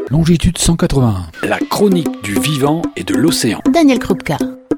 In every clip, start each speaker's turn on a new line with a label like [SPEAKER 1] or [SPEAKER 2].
[SPEAKER 1] Longitude 181.
[SPEAKER 2] La chronique du vivant et de l'océan.
[SPEAKER 3] Daniel Krupka.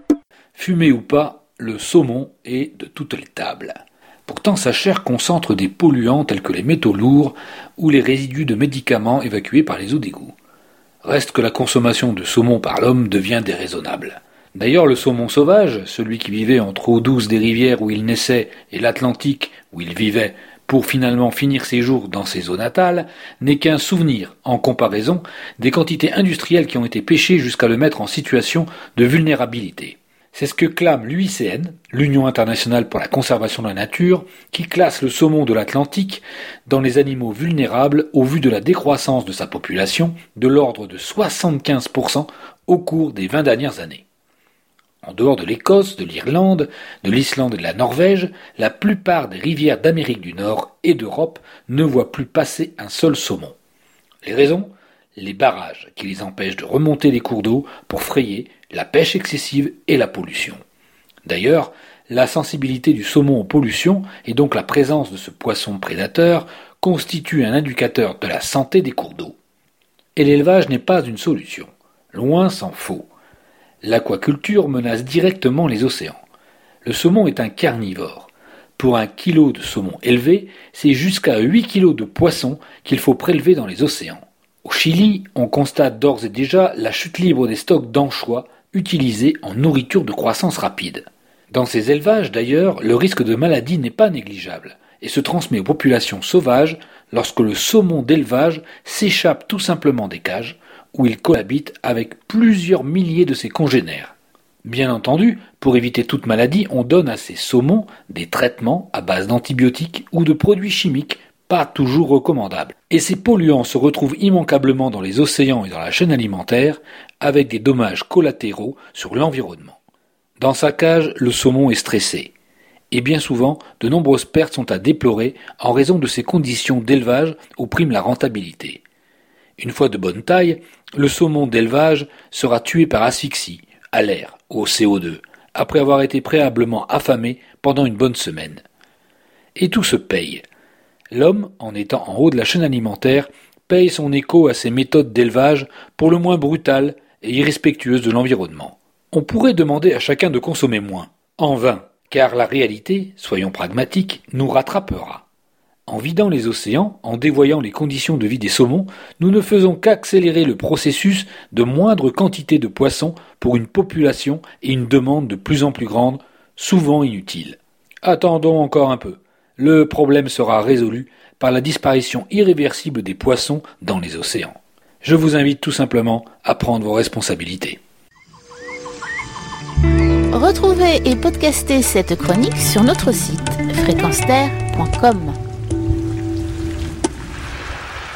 [SPEAKER 2] Fumé ou pas, le saumon est de toutes les tables. Pourtant, sa chair concentre des polluants tels que les métaux lourds ou les résidus de médicaments évacués par les eaux d'égout. Reste que la consommation de saumon par l'homme devient déraisonnable. D'ailleurs, le saumon sauvage, celui qui vivait entre eau douce des rivières où il naissait et l'Atlantique où il vivait pour finalement finir ses jours dans ses eaux natales, n'est qu'un souvenir, en comparaison, des quantités industrielles qui ont été pêchées jusqu'à le mettre en situation de vulnérabilité. C'est ce que clame l'UICN, l'Union internationale pour la conservation de la nature, qui classe le saumon de l'Atlantique dans les animaux vulnérables au vu de la décroissance de sa population de l'ordre de 75% au cours des 20 dernières années. En dehors de l'Écosse, de l'Irlande, de l'Islande et de la Norvège, la plupart des rivières d'Amérique du Nord et d'Europe ne voient plus passer un seul saumon. Les raisons ? Les barrages qui les empêchent de remonter les cours d'eau pour frayer, la pêche excessive et la pollution. D'ailleurs, la sensibilité du saumon aux pollutions et donc la présence de ce poisson prédateur constitue un indicateur de la santé des cours d'eau. Et l'élevage n'est pas une solution. Loin s'en faut. L'aquaculture menace directement les océans. Le saumon est un carnivore. Pour 1 kilo de saumon élevé, c'est jusqu'à 8 kilos de poisson qu'il faut prélever dans les océans. Au Chili, on constate d'ores et déjà la chute libre des stocks d'anchois utilisés en nourriture de croissance rapide. Dans ces élevages, d'ailleurs, le risque de maladie n'est pas négligeable et se transmet aux populations sauvages lorsque le saumon d'élevage s'échappe tout simplement des cages où il cohabite avec plusieurs milliers de ses congénères. Bien entendu, pour éviter toute maladie, on donne à ces saumons des traitements à base d'antibiotiques ou de produits chimiques pas toujours recommandables. Et ces polluants se retrouvent immanquablement dans les océans et dans la chaîne alimentaire avec des dommages collatéraux sur l'environnement. Dans sa cage, le saumon est stressé. Et bien souvent, de nombreuses pertes sont à déplorer en raison de ces conditions d'élevage où prime la rentabilité. Une fois de bonne taille, le saumon d'élevage sera tué par asphyxie, à l'air, au CO2, après avoir été préalablement affamé pendant une bonne semaine. Et tout se paye. L'homme, en étant en haut de la chaîne alimentaire, paye son écho à ces méthodes d'élevage pour le moins brutales et irrespectueuses de l'environnement. On pourrait demander à chacun de consommer moins, en vain, car la réalité, soyons pragmatiques, nous rattrapera. En vidant les océans, en dévoyant les conditions de vie des saumons, nous ne faisons qu'accélérer le processus de moindre quantité de poissons pour une population et une demande de plus en plus grande, souvent inutile. Attendons encore un peu. Le problème sera résolu par la disparition irréversible des poissons dans les océans. Je vous invite tout simplement à prendre vos responsabilités.
[SPEAKER 3] Retrouvez et podcastez cette chronique sur notre site fréquenceterre.com.